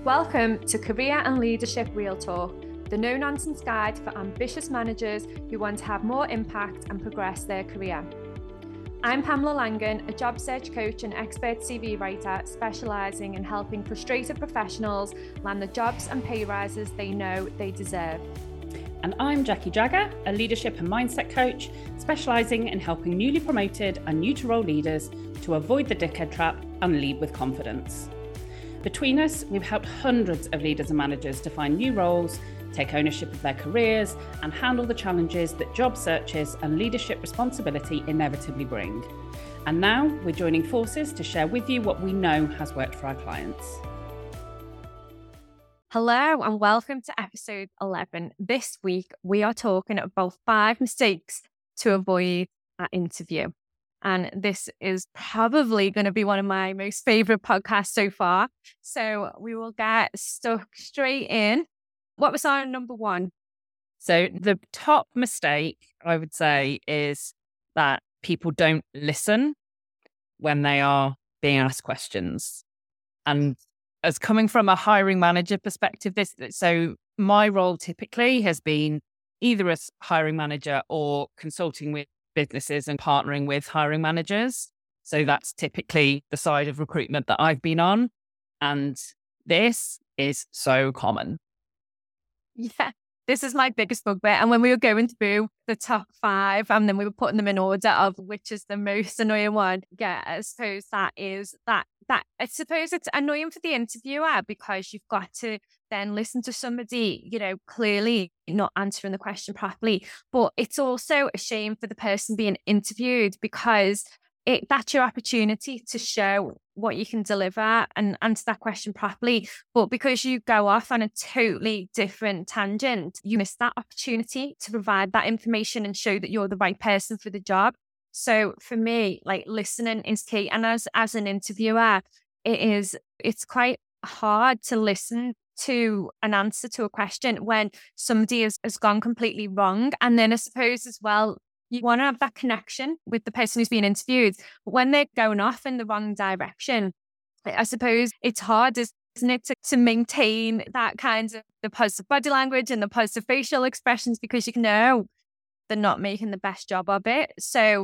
Welcome to Career and Leadership Real Talk, the no-nonsense guide for ambitious managers who want to have more impact and progress their career. I'm Pamela Langan, a job search coach and expert CV writer specialising in helping frustrated professionals land the jobs and pay rises they know they deserve. And I'm Jackie Jagger, a leadership and mindset coach specialising in helping newly promoted and new to role leaders to avoid the dickhead trap and lead with confidence. Between us, we've helped hundreds of leaders and managers to find new roles, take ownership of their careers, and handle the challenges that job searches and leadership responsibility inevitably bring. And now we're joining forces to share with you what we know has worked for our clients. Hello and welcome to episode 11. This week, we are talking about 5 mistakes to avoid at interview. And this is probably going to be one of my most favourite podcasts so far. So we will get stuck straight in. What was our number 1? So the top mistake, I would say, is that people don't listen when they are being asked questions. And as coming from a hiring manager perspective, so my role typically has been either as hiring manager or consulting with businesses and partnering with hiring managers. So that's typically the side of recruitment that I've been on. And this is so common. Yeah, this is my biggest bugbear. And when we were going through the top 5 and then we were putting them in order of which is the most annoying one, yeah, I suppose that is that I suppose it's annoying for the interviewer because you've got to then listen to somebody, clearly not answering the question properly. But it's also a shame for the person being interviewed because that's your opportunity to show what you can deliver and answer that question properly. But because you go off on a totally different tangent, you miss that opportunity to provide that information and show that you're the right person for the job. So for me, listening is key. And as an interviewer, it's quite hard to listen to an answer to a question when somebody has gone completely wrong. And then I suppose as well, you want to have that connection with the person who's being interviewed. But when they're going off in the wrong direction, I suppose it's hard, isn't it, to maintain that kind of the positive body language and the positive facial expressions because you know they're not making the best job of it. So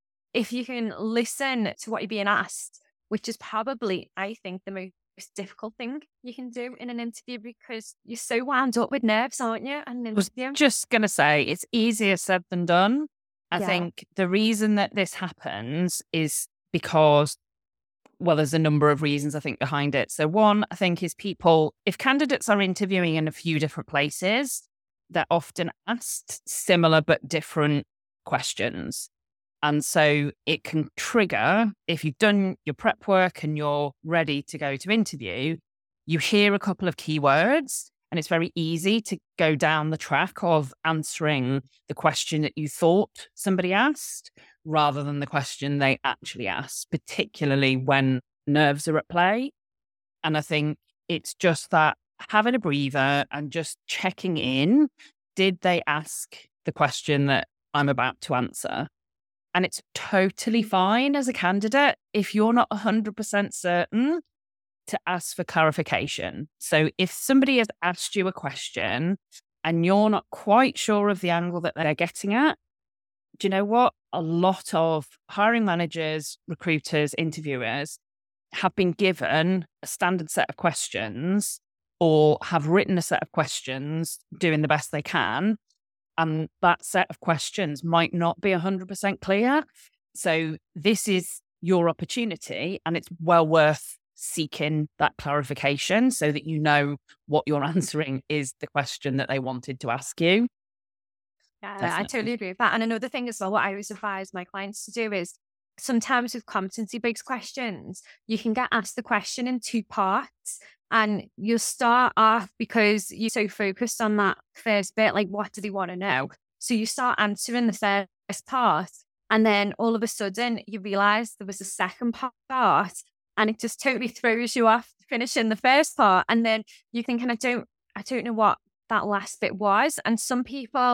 if you can listen to what you're being asked, which is probably, I think, the most difficult thing you can do in an interview because you're so wound up with nerves, aren't you? And I was just going to say, it's easier said than done. I think the reason that this happens is because, there's a number of reasons I think behind it. So one, I think is if candidates are interviewing in a few different places, they're often asked similar but different questions. And so it can trigger, if you've done your prep work and you're ready to go to interview, you hear a couple of keywords and it's very easy to go down the track of answering the question that you thought somebody asked rather than the question they actually asked, particularly when nerves are at play. And I think it's just that having a breather and just checking in, did they ask the question that I'm about to answer? And it's totally fine as a candidate if you're not 100% certain to ask for clarification. So if somebody has asked you a question and you're not quite sure of the angle that they're getting at, do you know what? A lot of hiring managers, recruiters, interviewers have been given a standard set of questions or have written a set of questions doing the best they can. And that set of questions might not be 100% clear. So this is your opportunity and it's well worth seeking that clarification so that you know what you're answering is the question that they wanted to ask you. Yeah, definitely. I totally agree with that. And another thing as well, what I always advise my clients to do is sometimes with competency-based questions, you can get asked the question in 2 parts. And you'll start off because you're so focused on that first bit, like what do they want to know? So you start answering the first part and then all of a sudden you realize there was a second part and it just totally throws you off finishing the first part. And then you're thinking, I don't know what that last bit was. And some people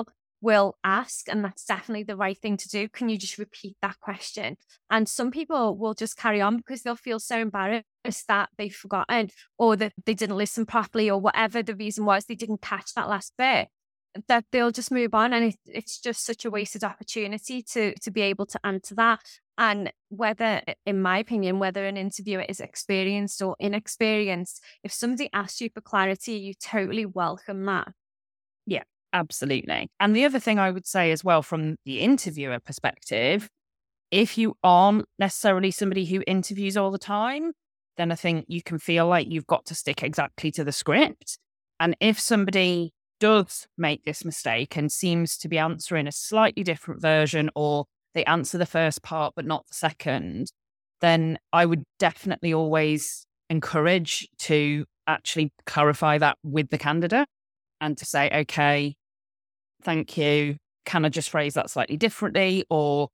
will ask, and that's definitely the right thing to do. Can you just repeat that question? And some people will just carry on because they'll feel so embarrassed that they've forgotten, or that they didn't listen properly, or whatever the reason was, they didn't catch that last bit, that they'll just move on. And it's just such a wasted opportunity to be able to answer that. And whether, in my opinion, whether an interviewer is experienced or inexperienced, if somebody asks you for clarity, you totally welcome that. Yeah, absolutely. And the other thing I would say as well, from the interviewer perspective, if you aren't necessarily somebody who interviews all the time, then I think you can feel like you've got to stick exactly to the script. And if somebody does make this mistake and seems to be answering a slightly different version, or they answer the first part but not the second, then I would definitely always encourage to actually clarify that with the candidate and to say, okay, thank you. Can I just phrase that slightly differently? Or,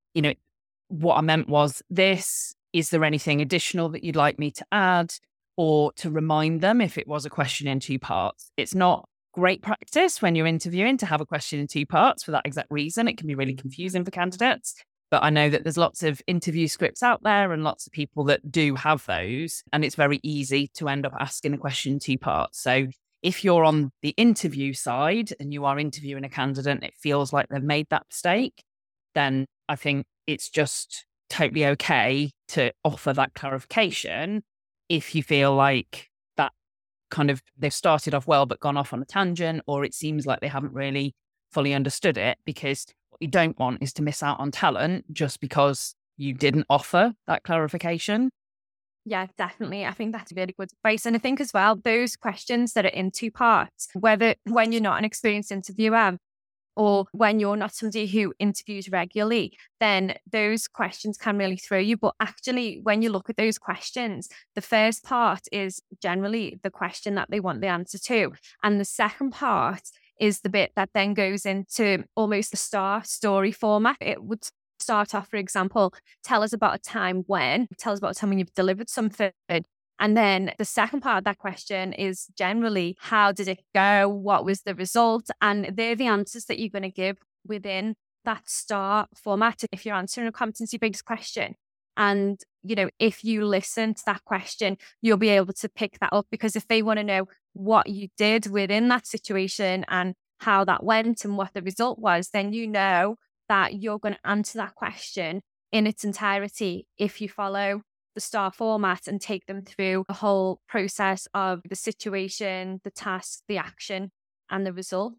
what I meant was this. Is there anything additional that you'd like me to add? Or to remind them if it was a question in two parts. It's not great practice when you're interviewing to have a question in two parts for that exact reason. It can be really confusing for candidates. But I know that there's lots of interview scripts out there and lots of people that do have those. And it's very easy to end up asking a question in two parts. So if you're on the interview side and you are interviewing a candidate and it feels like they've made that mistake, then I think it's just totally okay to offer that clarification if you feel like that kind of they've started off well but gone off on a tangent, or it seems like they haven't really fully understood it. Because what you don't want is to miss out on talent just because you didn't offer that clarification. Yeah, definitely. I think that's really good advice. And I think as well, those questions that are in two parts, whether when you're not an experienced interviewer or when you're not somebody who interviews regularly, then those questions can really throw you. But actually, when you look at those questions, the first part is generally the question that they want the answer to. And the second part is the bit that then goes into almost the star story format. It would start off, for example, tell us about a time when you've delivered something. And then the second part of that question is generally, how did it go? What was the result? And they're the answers that you're going to give within that STAR format if you're answering a competency-based question. And, if you listen to that question, you'll be able to pick that up, because if they want to know what you did within that situation and how that went and what the result was, then you know that you're going to answer that question in its entirety if you follow the STAR format and take them through the whole process of the situation, the task, the action, and the result.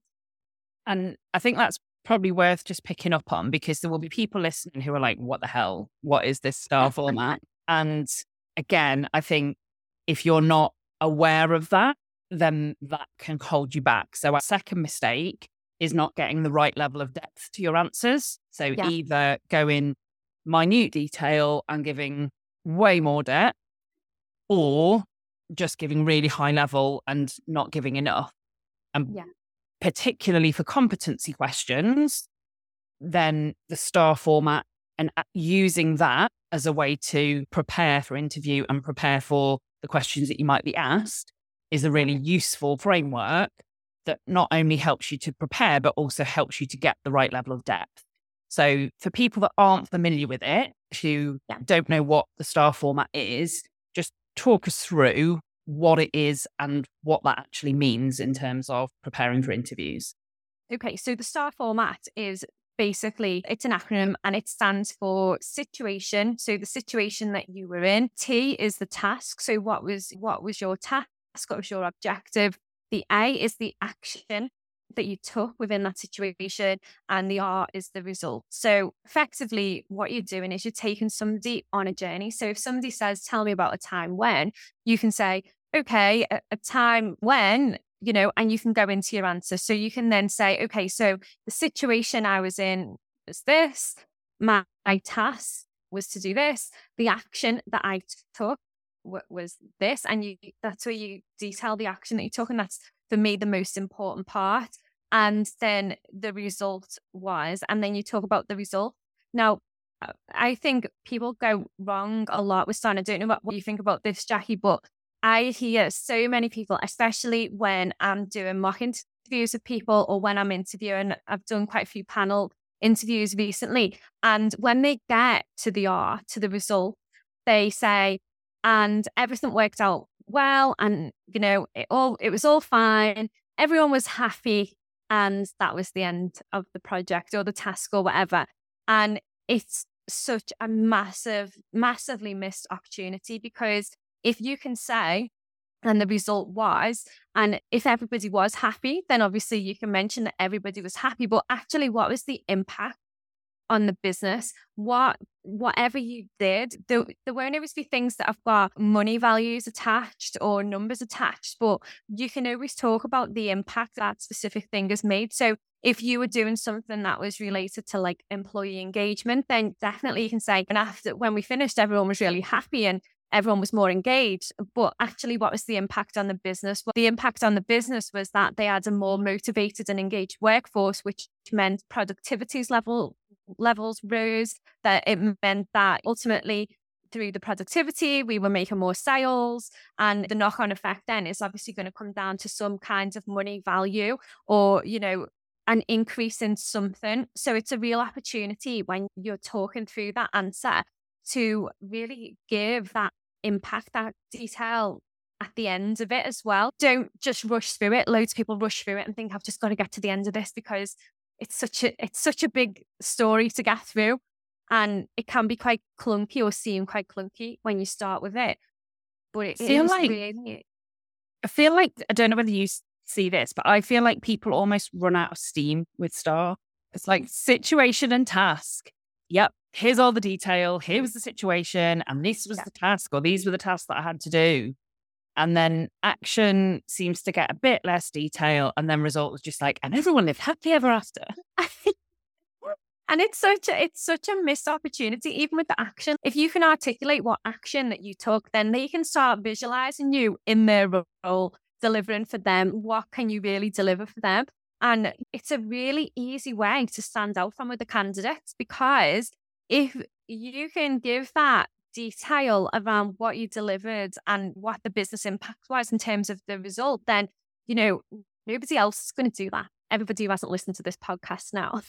And I think that's probably worth just picking up on, because there will be people listening who are like, what the hell? What is this STAR format? And again, I think if you're not aware of that, then that can hold you back. So our second mistake is not getting the right level of depth to your answers. So either go in minute detail and giving way more depth, or just giving really high level and not giving enough. And particularly for competency questions, then the STAR format and using that as a way to prepare for interview and prepare for the questions that you might be asked is a really useful framework that not only helps you to prepare, but also helps you to get the right level of depth. So for people that aren't familiar with it, who don't know what the STAR format is, just talk us through what it is and what that actually means in terms of preparing for interviews. Okay, so the STAR format is basically, it's an acronym and it stands for situation. So the situation that you were in. T is the task. So what was your task? What was your objective? The A is the action that you took within that situation, and the R is the result. So effectively what you're doing is you're taking somebody on a journey. So if somebody says, tell me about a time when, you can say, okay, a time when, and you can go into your answer. So you can then say, okay, so the situation I was in was this, my task was to do this, the action that I took was this, and that's where you detail the action that you took, and that's for me the most important part. And then the result was, and then you talk about the result. Now, I think people go wrong a lot with STAR. I don't know what you think about this, Jackie, but I hear so many people, especially when I'm doing mock interviews interviews with people or when I'm interviewing, I've done quite a few panel interviews recently. And when they get to the result, they say, and everything worked out well. And, it was all fine. Everyone was happy. And that was the end of the project or the task or whatever. And it's such a massively missed opportunity, because if you can say, and the result was, and if everybody was happy, then obviously you can mention that everybody was happy, but actually what was the impact on the business? Whatever you did, there won't always be things that have got money values attached or numbers attached, but you can always talk about the impact that specific thing has made. So if you were doing something that was related to like employee engagement, then definitely you can say, and after when we finished, everyone was really happy and everyone was more engaged. But actually, what was the impact on the business? Well, the impact on the business was that they had a more motivated and engaged workforce, which meant levels rose, that it meant that ultimately through the productivity, we were making more sales, and the knock-on effect then is obviously going to come down to some kind of money value or, an increase in something. So it's a real opportunity when you're talking through that answer to really give that impact, that detail at the end of it as well. Don't just rush through it. Loads of people rush through it and think, I've just got to get to the end of this because it's such a big story to get through. And it can be quite clunky or seem quite clunky when you start with it. But I feel like, I don't know whether you see this, but I feel like people almost run out of steam with STAR. It's like situation and task. Yep, here's all the detail. Here was the situation, and this was the task, or these were the tasks that I had to do. And then action seems to get a bit less detail, and then result was just like, and everyone lived happily ever after. And it's such a missed opportunity, even with the action. If you can articulate what action that you took, then they can start visualizing you in their role, delivering for them. What can you really deliver for them? And it's a really easy way to stand out from other candidates, because if you can give that detail around what you delivered and what the business impact was in terms of the result, then, nobody else is going to do that. Everybody who hasn't listened to this podcast now.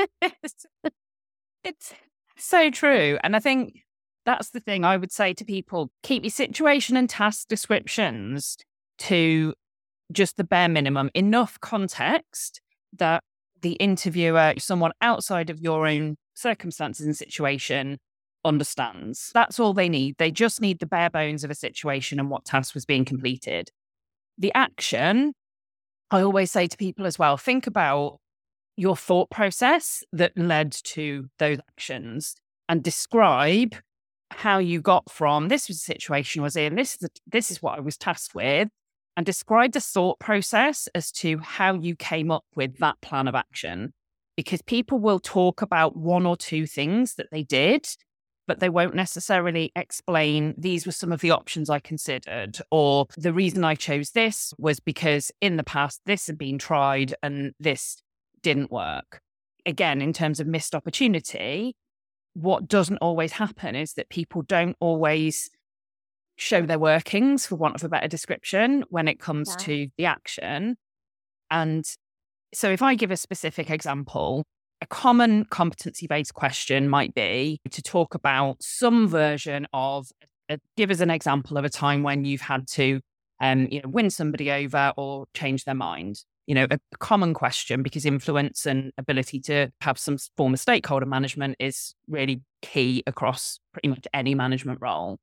It's so true. And I think that's the thing I would say to people: keep your situation and task descriptions to just the bare minimum, enough context that the interviewer, someone outside of your own circumstances and situation, understands. That's all they need. They just need the bare bones of a situation and what task was being completed. The action, I always say to people as well, think about your thought process that led to those actions and describe how you got from this was the situation I was in, this is what I was tasked with, and describe the thought process as to how you came up with that plan of action. Because people will talk about one or two things that they did, but they won't necessarily explain, these were some of the options I considered, or the reason I chose this was because in the past this had been tried and this didn't work. Again, in terms of missed opportunity, what doesn't always happen is that people don't always show their workings, for want of a better description, when it comes to the action. And so if I give a specific example, a common competency-based question might be to talk about some version of, give us an example of a time when you've had to win somebody over or change their mind. A common question, because influence and ability to have some form of stakeholder management is really key across pretty much any management role.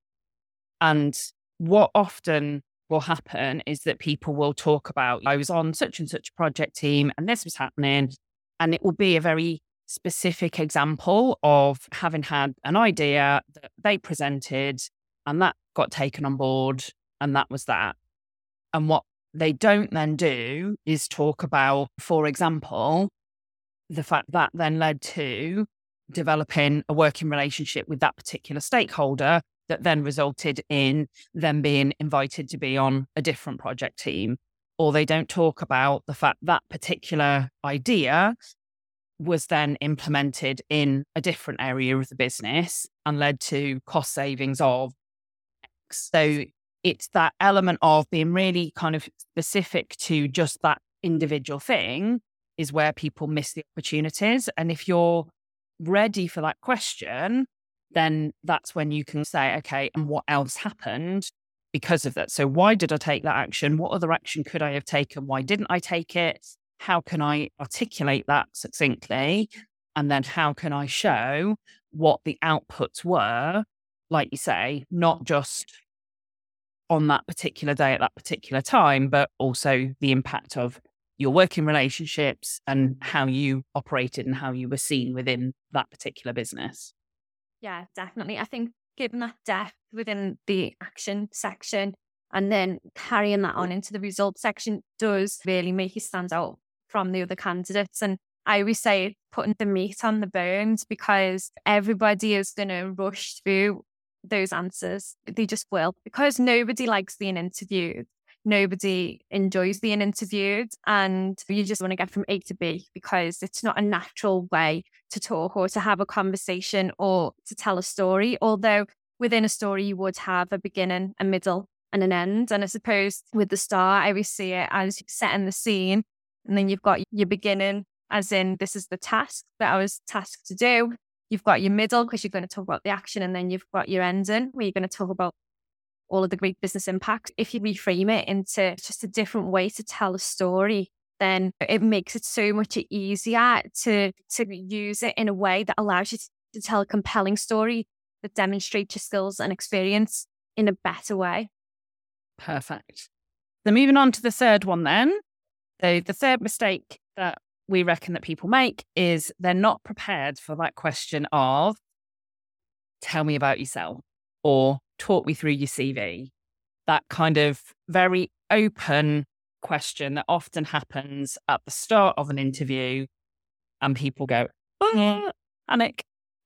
And what often will happen is that people will talk about, I was on such and such project team and this was happening. And it will be a very specific example of having had an idea that they presented and that got taken on board, and that was that. And what they don't then do is talk about, for example, the fact that then led to developing a working relationship with that particular stakeholder that then resulted in them being invited to be on a different project team. Or they don't talk about the fact that particular idea was then implemented in a different area of the business and led to cost savings of X. So it's that element of being really kind of specific to just that individual thing is where people miss the opportunities. And if you're ready for that question, then that's when you can say, okay, and what else happened because of that? So why did I take that action? What other action could I have taken? Why didn't I take it? How can I articulate that succinctly? And then how can I show what the outputs were, like you say, not just on that particular day at that particular time, but also the impact of your working relationships and how you operated and how you were seen within that particular business. Yeah, definitely. I think given that depth within the action section and then carrying that on into the results section does really make you stand out from the other candidates. And I always say putting the meat on the bones, because everybody is going to rush through those answers. They just will, because nobody likes being interviewed. Nobody enjoys being interviewed, and you just want to get from A to B because it's not a natural way to talk or to have a conversation or to tell a story. Although within a story, you would have a beginning, a middle, and an end. And I suppose with the start, I always see it as setting the scene, and then you've got your beginning, as in this is the task that I was tasked to do. You've got your middle because you're going to talk about the action, and then you've got your ending where you're going to talk about all of the great business impact. If you reframe it into just a different way to tell a story, then it makes it so much easier to use it in a way that allows you to tell a compelling story that demonstrates your skills and experience in a better way. Perfect. So moving on to the third one then. So the third mistake that we reckon that people make is they're not prepared for that question of, tell me about yourself, or talk me through your CV. That kind of very open question that often happens at the start of an interview, and people go, panic.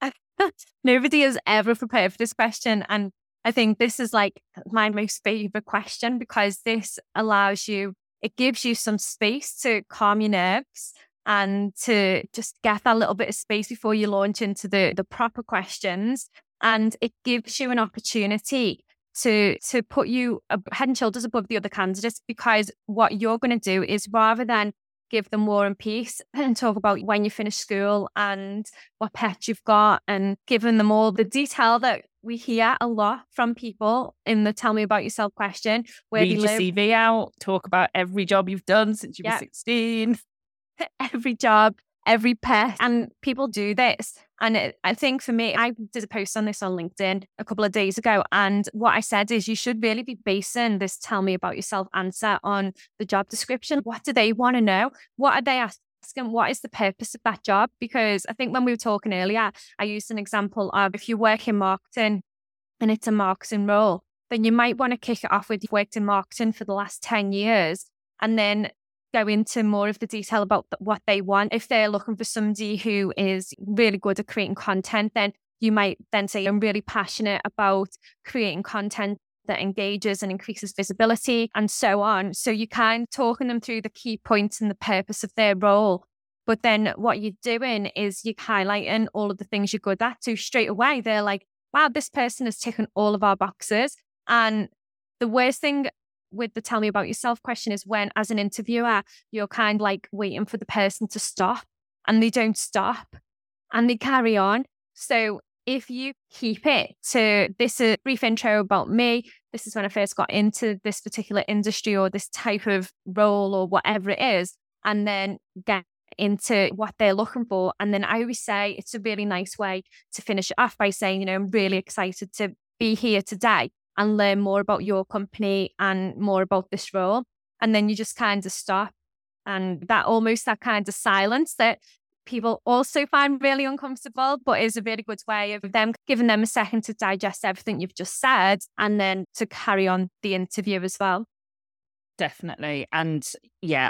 Nobody is ever prepared for this question. And I think this is like my most favorite question, because this allows you, it gives you some space to calm your nerves and to just get that little bit of space before you launch into the proper questions. And it gives you an opportunity to put you head and shoulders above the other candidates, because what you're going to do is, rather than give them War and Peace and talk about when you finished school and what pet you've got, and giving them all the detail that we hear a lot from people in the tell me about yourself question. Where read your CV out, talk about every job you've done since you were 16. Every job, every pet. And people do this. And I think for me, I did a post on this on LinkedIn a couple of days ago. And what I said is, you should really be basing this tell me about yourself answer on the job description. What do they want to know? What are they asking? What is the purpose of that job? Because I think when we were talking earlier, I used an example of, if you work in marketing and it's a marketing role, then you might want to kick it off with, you've worked in marketing for the last 10 years, and then go into more of the detail about what they want. If they're looking for somebody who is really good at creating content, then you might then say, I'm really passionate about creating content that engages and increases visibility, and so on. So you're kind of talking them through the key points and the purpose of their role. But then what you're doing is you're highlighting all of the things you're good at. So straight away, they're like, wow, this person is ticking all of our boxes. And the worst thing with the tell me about yourself question is when, as an interviewer, you're kind of like waiting for the person to stop, and they don't stop and they carry on. So if you keep it to, this is a brief intro about me, this is when I first got into this particular industry or this type of role or whatever it is, and then get into what they're looking for. And then I always say it's a really nice way to finish it off by saying, I'm really excited to be here today and learn more about your company and more about this role. And then you just kind of stop. And that kind of silence that people also find really uncomfortable, but is a really good way of them giving them a second to digest everything you've just said, and then to carry on the interview as well. Definitely. And yeah,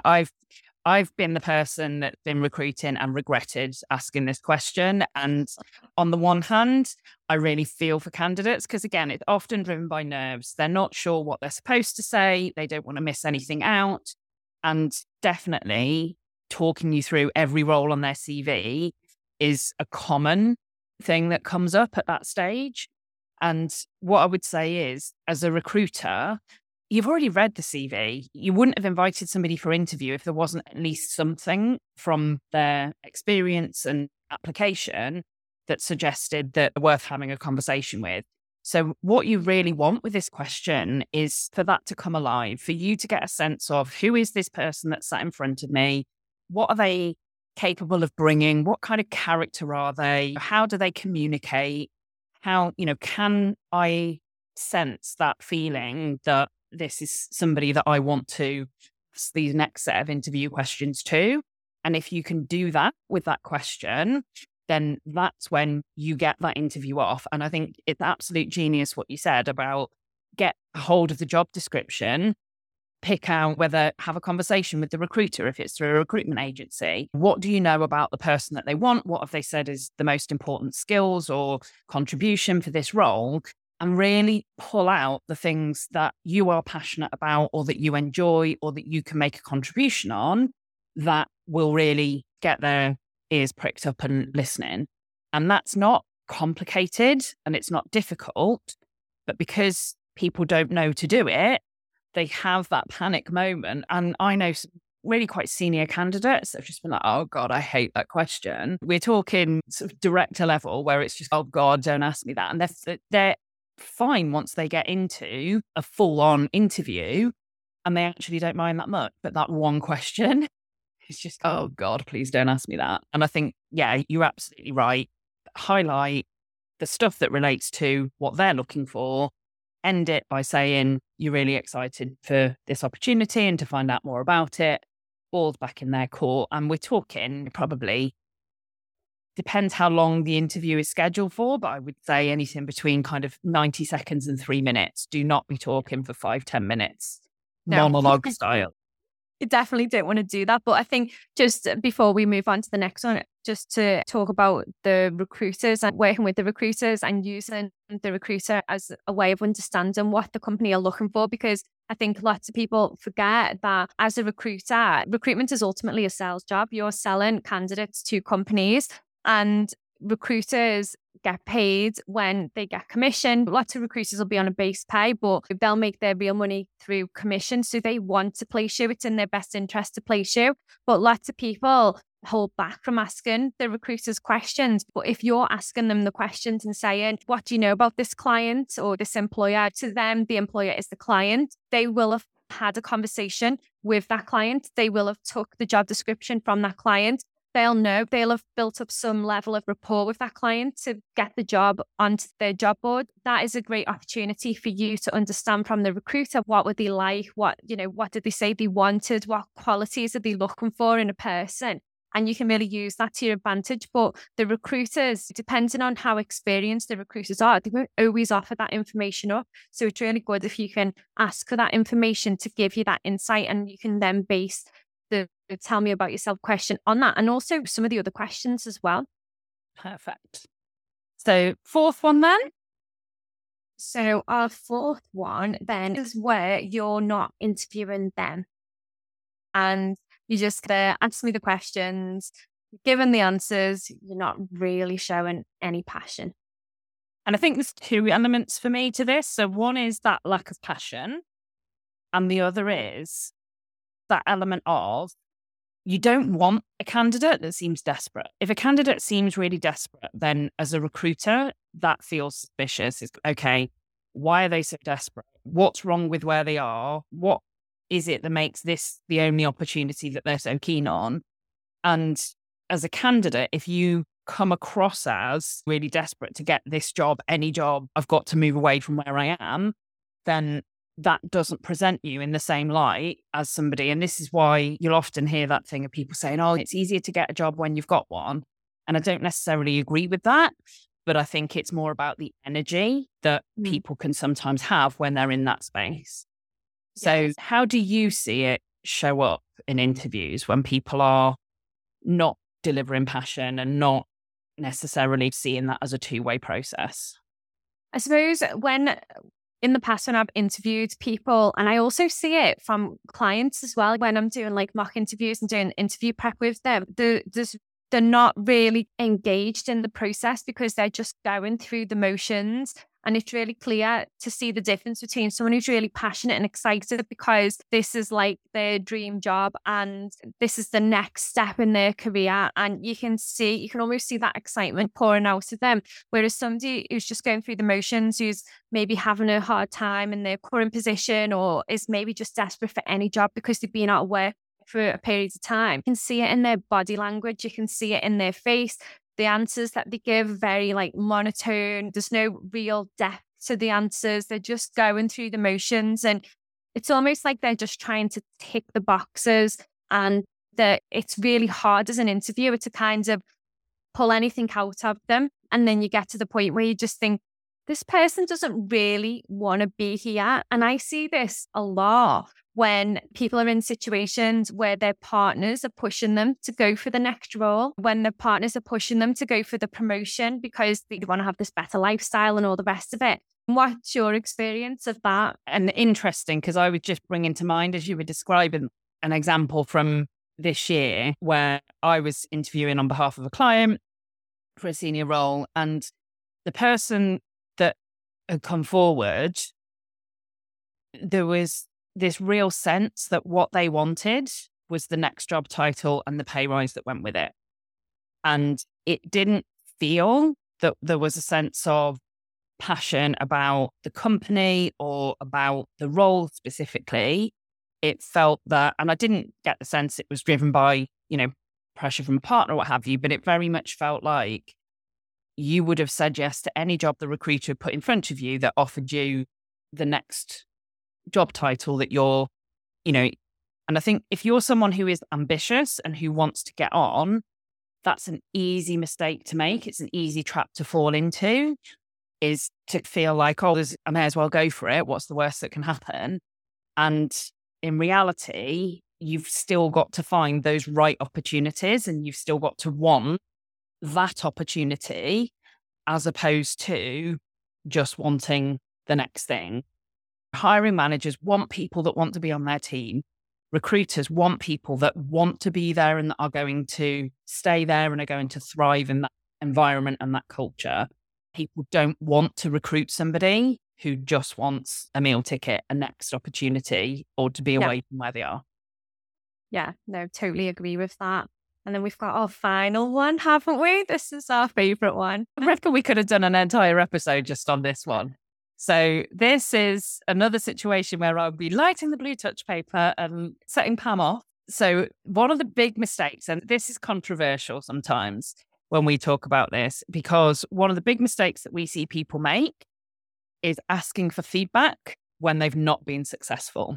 I've been the person that's been recruiting and regretted asking this question. And on the one hand, I really feel for candidates, because again, it's often driven by nerves. They're not sure what they're supposed to say. They don't want to miss anything out. And definitely talking you through every role on their CV is a common thing that comes up at that stage. And what I would say is, as a recruiter, you've already read the CV. You wouldn't have invited somebody for interview if there wasn't at least something from their experience and application that suggested that they're worth having a conversation with. So what you really want with this question is for that to come alive, for you to get a sense of who is this person that's sat in front of me? What are they capable of bringing? What kind of character are they? How do they communicate? How, can I sense that feeling that this is somebody that I want to ask these next set of interview questions to? And if you can do that with that question, then that's when you get that interview off. And I think it's absolute genius what you said about get a hold of the job description, pick out have a conversation with the recruiter if it's through a recruitment agency. What do you know about the person that they want? What have they said is the most important skills or contribution for this role? And really pull out the things that you are passionate about or that you enjoy or that you can make a contribution on that will really get their ears pricked up and listening. And that's not complicated and it's not difficult, but because people don't know to do it, they have that panic moment. And I know some really quite senior candidates that have just been like, oh God, I hate that question. We're talking sort of director level where it's just, oh God, don't ask me that. And they're fine once they get into a full-on interview and they actually don't mind that much. But that one question, it's just, oh God, please don't ask me that. And I think, yeah, you're absolutely right. Highlight the stuff that relates to what they're looking for. End it by saying you're really excited for this opportunity and to find out more about it. Ball's back in their court. And we're talking probably, depends how long the interview is scheduled for, but I would say anything between kind of 90 seconds and 3 minutes. Do not be talking for 5-10 minutes, monologue style. You definitely don't want to do that. But I think just before we move on to the next one, just to talk about the recruiters and working with the recruiters and using the recruiter as a way of understanding what the company are looking for, because I think lots of people forget that as a recruiter, recruitment is ultimately a sales job. You're selling candidates to companies, and recruiters get paid when they get commission. Lots of recruiters will be on a base pay, but they'll make their real money through commission. So they want to place you. It's in their best interest to place you. But lots of people hold back from asking the recruiters questions. But if you're asking them the questions and saying, what do you know about this client or this employer? To them, the employer is the client. They will have had a conversation with that client. They will have took the job description from that client. They'll know, they'll have built up some level of rapport with that client to get the job onto their job board. That is a great opportunity for you to understand from the recruiter, what would they like? What did they say they wanted? What qualities are they looking for in a person? And you can really use that to your advantage. But the recruiters, depending on how experienced the recruiters are, they won't always offer that information up. So it's really good if you can ask for that information to give you that insight, and you can then base the tell me about yourself question on that, and also some of the other questions as well. Perfect. So fourth one then? So our fourth one then is where you're not interviewing them. And you just ask me the questions, given the answers, you're not really showing any passion. And I think there's two elements for me to this. So one is that lack of passion, and the other is that element of you don't want a candidate that seems desperate. If a candidate seems really desperate, then as a recruiter, that feels suspicious. It's okay, why are they so desperate? What's wrong with where they are? What is it that makes this the only opportunity that they're so keen on? And as a candidate, if you come across as really desperate to get this job, any job, I've got to move away from where I am, then that doesn't present you in the same light as somebody. And this is why you'll often hear that thing of people saying, oh, it's easier to get a job when you've got one. And I don't necessarily agree with that, but I think it's more about the energy that people can sometimes have when they're in that space. So how do you see it show up in interviews when people are not delivering passion and not necessarily seeing that as a two-way process? I suppose in the past, when I've interviewed people, and I also see it from clients as well, when I'm doing like mock interviews and doing interview prep with them, they're not really engaged in the process because they're just going through the motions. And it's really clear to see the difference between someone who's really passionate and excited because this is like their dream job and this is the next step in their career. And you can almost see that excitement pouring out of them. Whereas somebody who's just going through the motions, who's maybe having a hard time in their current position or is maybe just desperate for any job because they've been out of work for a period of time. You can see it in their body language. You can see it in their face. The answers that they give very like monotone. There's no real depth to the answers. They're just going through the motions. And it's almost like they're just trying to tick the boxes. And it's really hard as an interviewer to kind of pull anything out of them. And then you get to the point where you just think, this person doesn't really want to be here. And I see this a lot when people are in situations where their partners are pushing them to go for the next role, when their partners are pushing them to go for the promotion because they want to have this better lifestyle and all the rest of it. What's your experience of that? And interesting, because I was just bringing to mind, as you were describing, an example from this year where I was interviewing on behalf of a client for a senior role, and the person that had come forward, there was this real sense that what they wanted was the next job title and the pay rise that went with it. And it didn't feel that there was a sense of passion about the company or about the role specifically. It felt that, and I didn't get the sense it was driven by, pressure from a partner or what have you, but it very much felt like you would have said yes to any job the recruiter had put in front of you that offered you the next job title that you're, and I think if you're someone who is ambitious and who wants to get on, that's an easy mistake to make. It's an easy trap to fall into, is to feel like, I may as well go for it. What's the worst that can happen? And in reality, you've still got to find those right opportunities and you've still got to want that opportunity as opposed to just wanting the next thing. Hiring managers want people that want to be on their team. Recruiters want people that want to be there and that are going to stay there and are going to thrive in that environment and that culture. People don't want to recruit somebody who just wants a meal ticket, a next opportunity, or to be away from where they are. Yeah, no, totally agree with that. And then we've got our final one, haven't we? This is our favourite one. I reckon we could have done an entire episode just on this one. So this is another situation where I'll be lighting the blue touch paper and setting Pam off. So one of the big mistakes, and this is controversial sometimes when we talk about this, because one of the big mistakes that we see people make is asking for feedback when they've not been successful.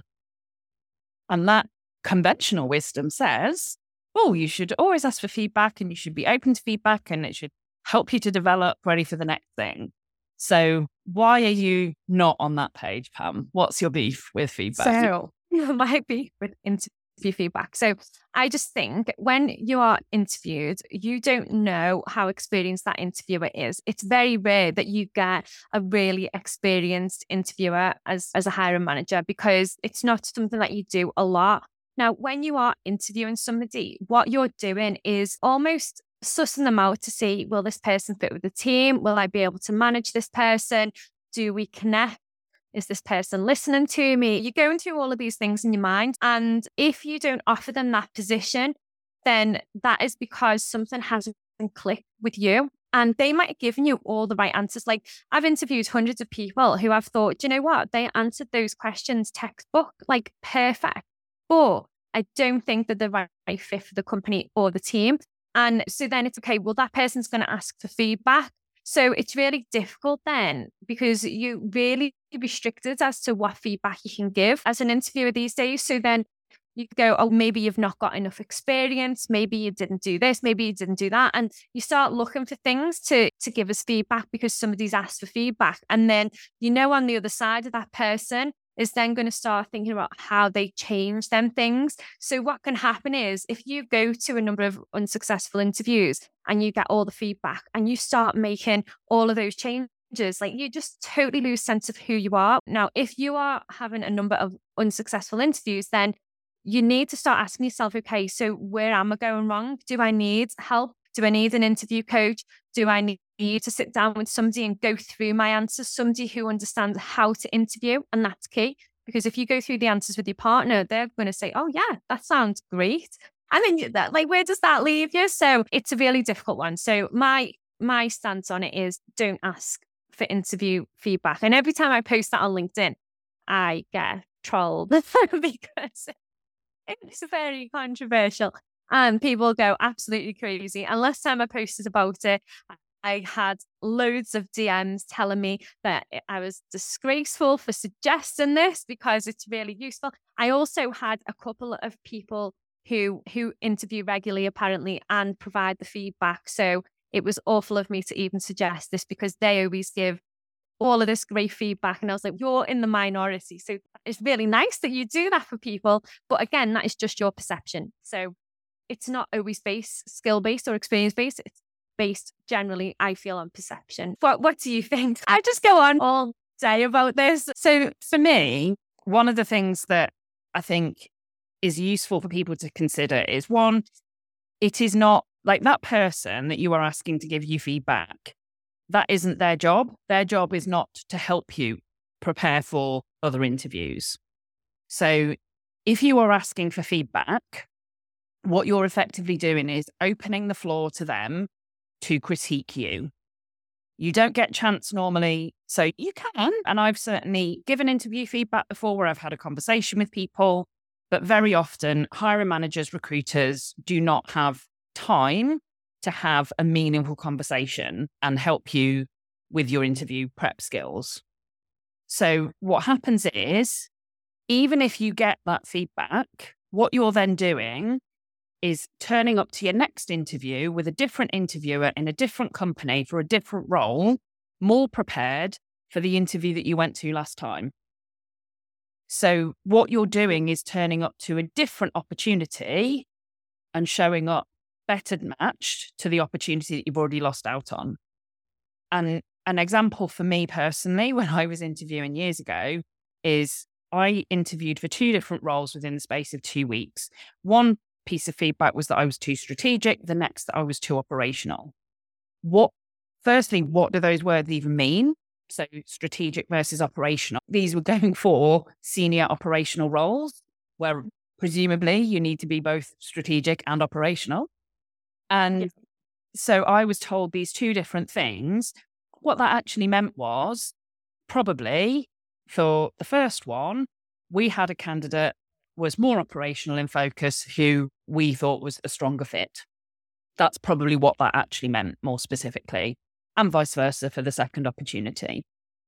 And that conventional wisdom says, you should always ask for feedback and you should be open to feedback and it should help you to develop ready for the next thing. So why are you not on that page, Pam? What's your beef with feedback? So my beef with interview feedback. So I just think when you are interviewed, you don't know how experienced that interviewer is. It's very rare that you get a really experienced interviewer as a hiring manager because it's not something that you do a lot. Now, when you are interviewing somebody, what you're doing is almost sussing them out to see, will this person fit with the team? Will I be able to manage this person? Do we connect? Is this person listening to me? You're going through all of these things in your mind. And if you don't offer them that position, then that is because something hasn't clicked with you. And they might have given you all the right answers. Like I've interviewed hundreds of people who I've thought, do you know what? They answered those questions textbook, like perfect. But I don't think that they're the right fit for the company or the team. And so then it's okay, well, that person's going to ask for feedback. So it's really difficult then because you really restricted as to what feedback you can give as an interviewer these days. So then you go, maybe you've not got enough experience. Maybe you didn't do this. Maybe you didn't do that. And you start looking for things to give us feedback because somebody's asked for feedback. And then, on the other side of that person is then going to start thinking about how they change them things. So what can happen is if you go to a number of unsuccessful interviews and you get all the feedback and you start making all of those changes, like you just totally lose sense of who you are. Now, if you are having a number of unsuccessful interviews, then you need to start asking yourself, okay, so where am I going wrong? Do I need help? Do I need an interview coach? Do I need need to sit down with somebody and go through my answers, somebody who understands how to interview. And that's key, because if you go through the answers with your partner, they're going to say, oh yeah, that sounds great. And then that, like, where does that leave you? So it's a really difficult one. So my stance on it is don't ask for interview feedback. And every time I post that on LinkedIn, I get trolled because it's very controversial. And people go absolutely crazy. And last time I posted about it, I had loads of DMs telling me that I was disgraceful for suggesting this because it's really useful. I also had a couple of people who interview regularly, apparently, and provide the feedback. So it was awful of me to even suggest this because they always give all of this great feedback. And I was like, you're in the minority. So it's really nice that you do that for people. But again, that is just your perception. So it's not always skill-based or experience-based. It's based generally, I feel, on perception. What do you think? I just go on all day about this. So for me, one of the things that I think is useful for people to consider is, one, it is not like that person that you are asking to give you feedback. That isn't their job. Their job is not to help you prepare for other interviews. So if you are asking for feedback, what you're effectively doing is opening the floor to them to critique you. You don't get a chance normally. So you can, and I've certainly given interview feedback before where I've had a conversation with people, but very often hiring managers, recruiters do not have time to have a meaningful conversation and help you with your interview prep skills. So what happens is, even if you get that feedback, what you're then doing is turning up to your next interview with a different interviewer in a different company for a different role, more prepared for the interview that you went to last time. So what you're doing is turning up to a different opportunity and showing up better matched to the opportunity that you've already lost out on. And an example for me personally, when I was interviewing years ago, is I interviewed for 2 different roles within the space of 2 weeks. One piece of feedback was that I was too strategic. The next, that I was too operational. Firstly, what do those words even mean? So strategic versus operational. These were going for senior operational roles where presumably you need to be both strategic and operational. And so I was told these 2 different things. What that actually meant was, probably for the first one, we had a candidate was more operational in focus who we thought was a stronger fit. That's probably what that actually meant more specifically, and vice versa for the second opportunity.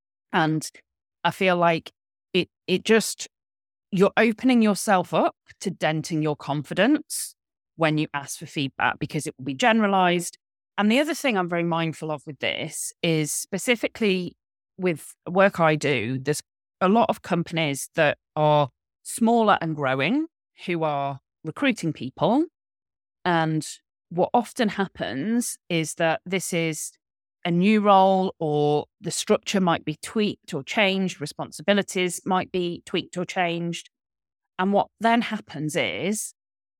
And I feel like it just, you're opening yourself up to denting your confidence when you ask for feedback because it will be generalized. And the other thing I'm very mindful of with this is, specifically with work I do, there's a lot of companies that are smaller and growing who are recruiting people. And what often happens is that this is a new role, or the structure might be tweaked or changed, responsibilities might be tweaked or changed. And what then happens is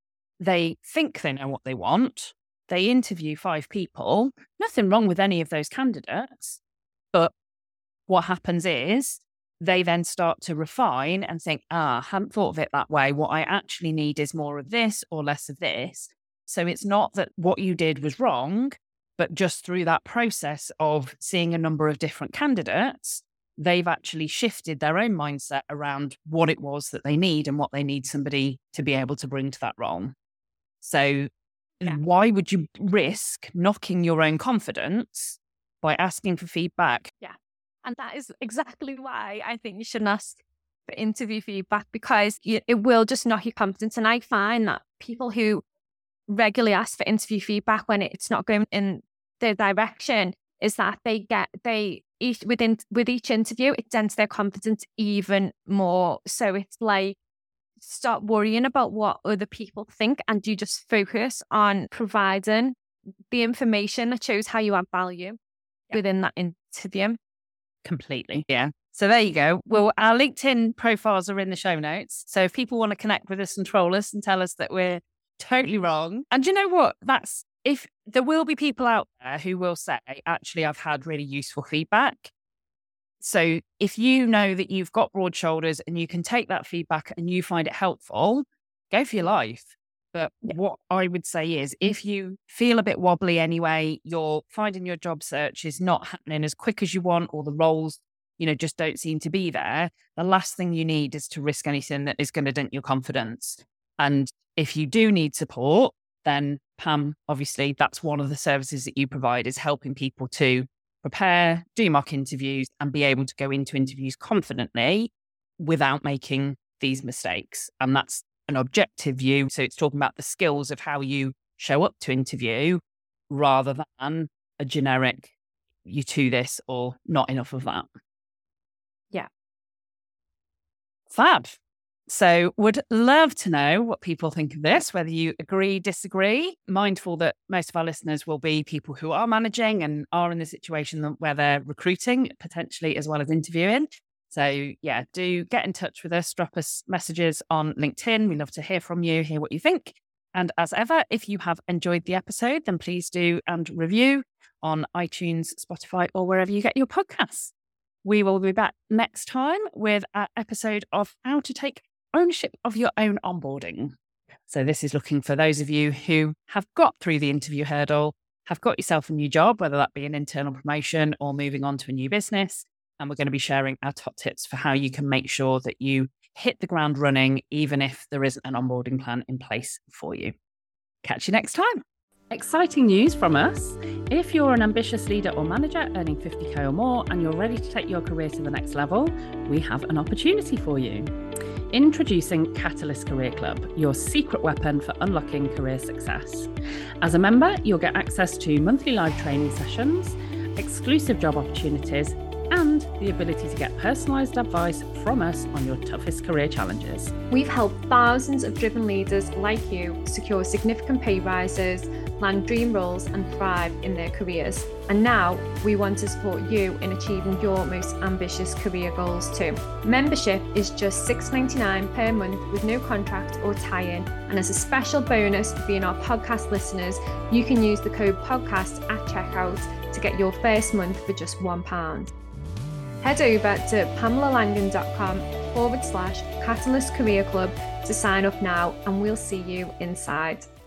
they think they know what they want. They interview 5 people, nothing wrong with any of those candidates. But what happens is they then start to refine and think, I hadn't thought of it that way. What I actually need is more of this or less of this. So it's not that what you did was wrong, but just through that process of seeing a number of different candidates, they've actually shifted their own mindset around what it was that they need and what they need somebody to be able to bring to that role. So why would you risk knocking your own confidence by asking for feedback? Yeah. And that is exactly why I think you shouldn't ask for interview feedback, because it will just knock your confidence. And I find that people who regularly ask for interview feedback when it's not going in their direction is that with each interview, it dents their confidence even more. So it's like, stop worrying about what other people think and you just focus on providing the information that shows how you add value within that interview. Completely. Yeah. So there you go. Well, our LinkedIn profiles are in the show notes. So if people want to connect with us and troll us and tell us that we're totally wrong. And you know what? That's if there will be people out there who will say, actually, I've had really useful feedback. So if you know that you've got broad shoulders and you can take that feedback and you find it helpful, go for your life. But what I would say is, if you feel a bit wobbly anyway, you're finding your job search is not happening as quick as you want, or the roles, just don't seem to be there, the last thing you need is to risk anything that is going to dent your confidence. And if you do need support, then Pam, obviously, that's one of the services that you provide, is helping people to prepare, do mock interviews, and be able to go into interviews confidently without making these mistakes. And that's an objective view. So it's talking about the skills of how you show up to interview rather than a generic, you do this or not enough of that. Yeah. Fab. So would love to know what people think of this, whether you agree, disagree. Mindful that most of our listeners will be people who are managing and are in the situation where they're recruiting potentially as well as interviewing. So yeah, do get in touch with us, drop us messages on LinkedIn. We'd love to hear from you, hear what you think. And as ever, if you have enjoyed the episode, then please do and review on iTunes, Spotify, or wherever you get your podcasts. We will be back next time with an episode of how to take ownership of your own onboarding. So this is looking for those of you who have got through the interview hurdle, have got yourself a new job, whether that be an internal promotion or moving on to a new business. And we're going to be sharing our top tips for how you can make sure that you hit the ground running, even if there isn't an onboarding plan in place for you. Catch you next time. Exciting news from us. If you're an ambitious leader or manager earning 50k or more and you're ready to take your career to the next level, we have an opportunity for you. Introducing Catalyst Career Club, your secret weapon for unlocking career success. As a member, you'll get access to monthly live training sessions, exclusive job opportunities, and the ability to get personalised advice from us on your toughest career challenges. We've helped thousands of driven leaders like you secure significant pay rises, land dream roles, and thrive in their careers. And now we want to support you in achieving your most ambitious career goals too. Membership is just $6.99 per month with no contract or tie-in. And as a special bonus for being our podcast listeners, you can use the code podcast at checkout to get your first month for just £1. Head over to pamelalangan.com/Catalyst Career Club to sign up now, and we'll see you inside.